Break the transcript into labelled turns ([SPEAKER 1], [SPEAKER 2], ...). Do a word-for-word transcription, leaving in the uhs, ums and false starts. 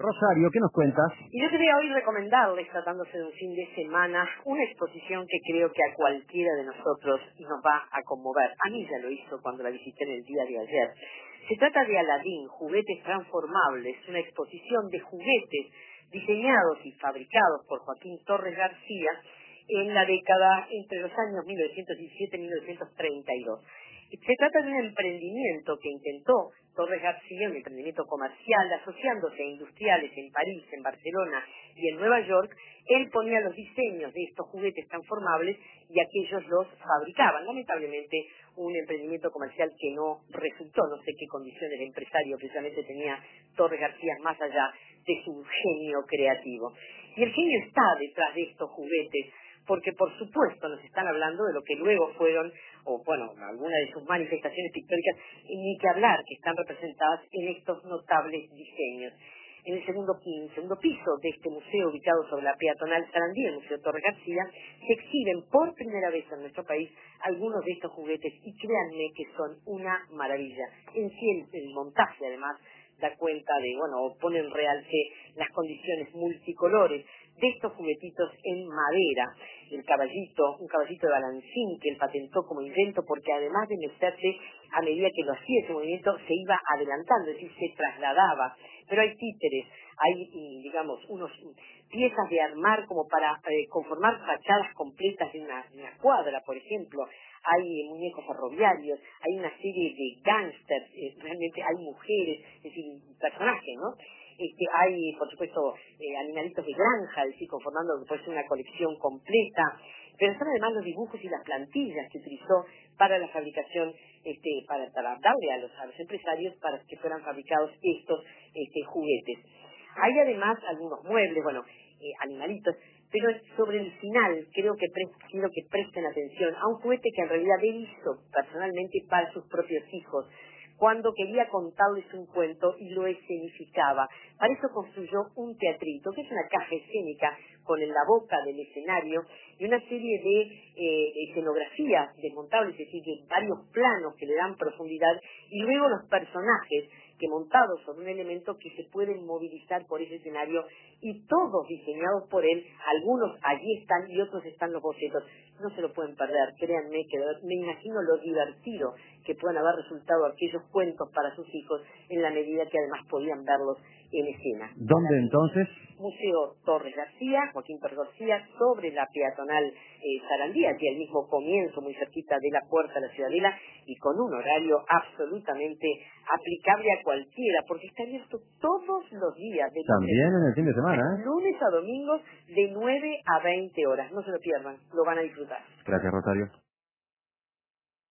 [SPEAKER 1] Rosario, ¿qué nos cuentas?
[SPEAKER 2] Y yo quería hoy recomendarles, tratándose de un fin de semana, una exposición que creo que a cualquiera de nosotros nos va a conmover. A mí ya lo hizo cuando la visité en el día de ayer. Se trata de Aladín, juguetes transformables, una exposición de juguetes diseñados y fabricados por Joaquín Torres García en la década entre los años mil novecientos diecisiete y mil novecientos treinta y dos. Se trata de un emprendimiento que intentó Torres García, un emprendimiento comercial, asociándose a industriales en París, en Barcelona y en Nueva York. Él ponía los diseños de estos juguetes transformables y aquellos los fabricaban. Lamentablemente, un emprendimiento comercial que no resultó, no sé qué condiciones de empresario precisamente tenía Torres García más allá de su genio creativo. Y el genio está detrás de estos juguetes, porque por supuesto nos están hablando de lo que luego fueron, o bueno, algunas de sus manifestaciones pictóricas, y ni que hablar, que están representadas en estos notables diseños. En el segundo, en el segundo piso de este museo, ubicado sobre la peatonal Sarandí, el Museo Torres García, se exhiben por primera vez en nuestro país algunos de estos juguetes, y créanme que son una maravilla. En sí el, el montaje, además, da cuenta de, bueno, o pone en realce las condiciones multicolores de estos juguetitos en madera. El caballito, un caballito de balancín que él patentó como invento, porque además de meterse, a medida que lo hacía ese movimiento, se iba adelantando, es decir, se trasladaba. Pero hay títeres, hay, digamos, unos piezas de armar como para eh, conformar fachadas completas de una, de una cuadra, por ejemplo. Hay eh, muñecos ferroviarios, hay una serie de gángsters, eh, realmente hay mujeres, es decir, personajes, ¿no? Este, hay, por supuesto, eh, animalitos de granja, es decir, conformando lo que puede ser una colección completa, pero son además los dibujos y las plantillas que utilizó para la fabricación, este, para, para darle a los, a los empresarios para que fueran fabricados estos este, juguetes. Hay además algunos muebles, bueno, eh, animalitos, pero sobre el final creo que pre quiero que presten atención a un juguete que en realidad él hizo personalmente para sus propios hijos, cuando quería contarles un cuento y lo escenificaba. Para eso construyó un teatrito, que es una caja escénica con en la boca del escenario y una serie de eh, escenografías desmontables, es decir, de varios planos que le dan profundidad, y luego los personajes que montados sobre un elemento que se pueden movilizar por ese escenario, y todos diseñados por él. Algunos allí están y otros están los bocetos. No se lo pueden perder, créanme que me imagino lo divertido que puedan haber resultado aquellos cuentos para sus hijos, en la medida que además podían verlos en escena.
[SPEAKER 1] ¿Dónde entonces?
[SPEAKER 2] Museo Torres García, Joaquín Torres García, sobre la peatonal eh, Sarandí, aquí al mismo comienzo, muy cerquita de la puerta de la Ciudadela, y con un horario absolutamente aplicable a cualquiera, porque está abierto todos los días. De
[SPEAKER 1] También en el fin de semana, ¿eh?
[SPEAKER 2] Lunes a domingos, de nueve a veinte horas. No se lo pierdan, lo van a disfrutar.
[SPEAKER 1] Gracias, Rosario.